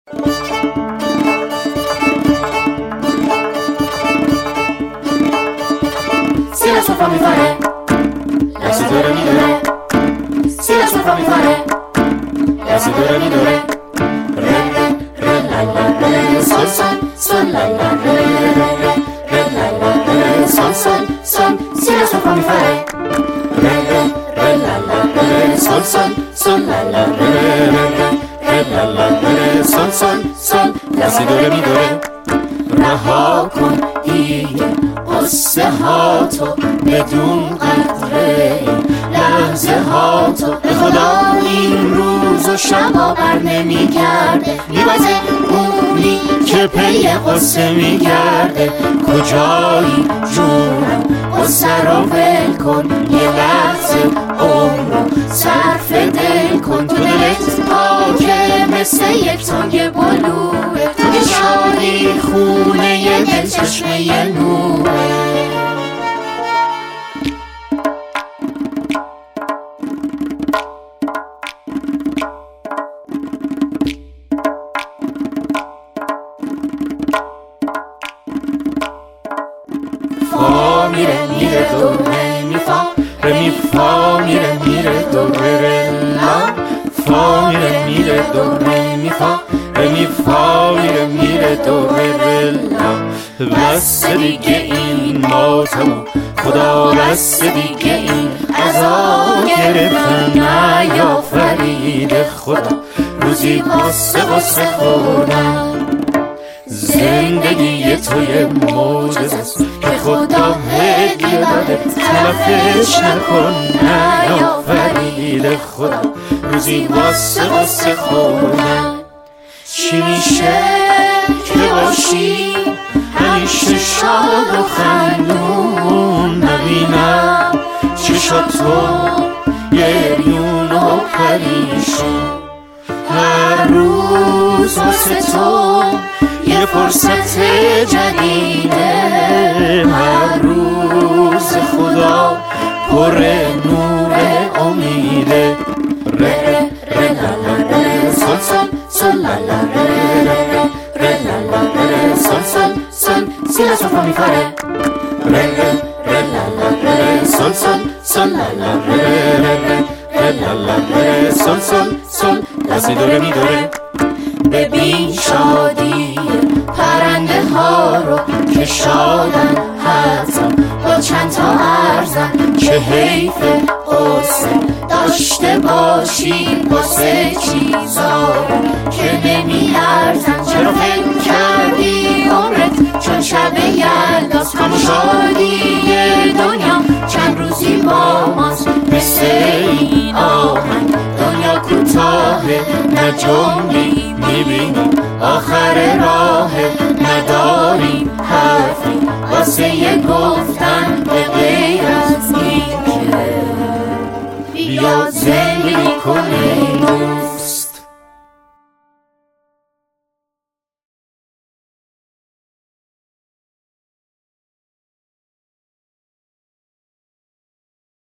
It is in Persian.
Si la sua mi fare, la sudore mi dore. Si la sua mi fare, la sudore mi dore. Re re re la la re, sol sol sol la la re re re re la la re, sol sol sol. Si la sua mi fare, re re re la la re, sol sol sol la la re re re re la la re, sol sol sol. La sudore mi dore. رها کن دیگه قصه ها تو بدون قدره لحظه ها تو به خدا این روز و شبا بر نمی کرده میبازه اونی که پی قصه میگرده کجایی جونم قصه رو ول کن یه لحظه عمرو صرف دل کن تو دلت پاکه مثل یک تنگ بلوه تو که شادی خونه یه دل چشمه یه نوره فا میره میره دو ره می فا ره می فا میره میره دو ره لا فا میره میره دو ره می فا ره می فا میره میره دو ره لا بس دیگه این ماتمو خدا بس دیگه این عذاب گرفتم نیافرید خدا روزی قصه خوردم زندگی توی معجزه است که خدا هدیه داده تلفش نکن نیافرید خدا روزی قصه خوردم چی میشه که باشی همیشه شاد و خندون نبینم چشاتو گریون و پریشون هر روز واسه تو یه فرصت جدیده هر روز خدا پر نور امیده ره ره لا لا ره سل سل سل لا لا ره ره ره لا لا ره سل سل سل si la sua mi fare re re re la la re sol sol sol la la re re re re la la re sol sol sol la si do re mi do re ببین شادی پرنده ها رو که شادن حتما با چند تا ارزن که حیف قصه داشته باشی واسه چیزا که نمی ارزن چرا فکر کردی عمرت چون شب یلداست کام شادی دنیا چند روزی با ماست مثل این آهنگ دنیا کوتاهه نه جملی میبینی آخر راه نداریم حرفی واسه یه گفتن به غیر از این که بیا زندگی کنیم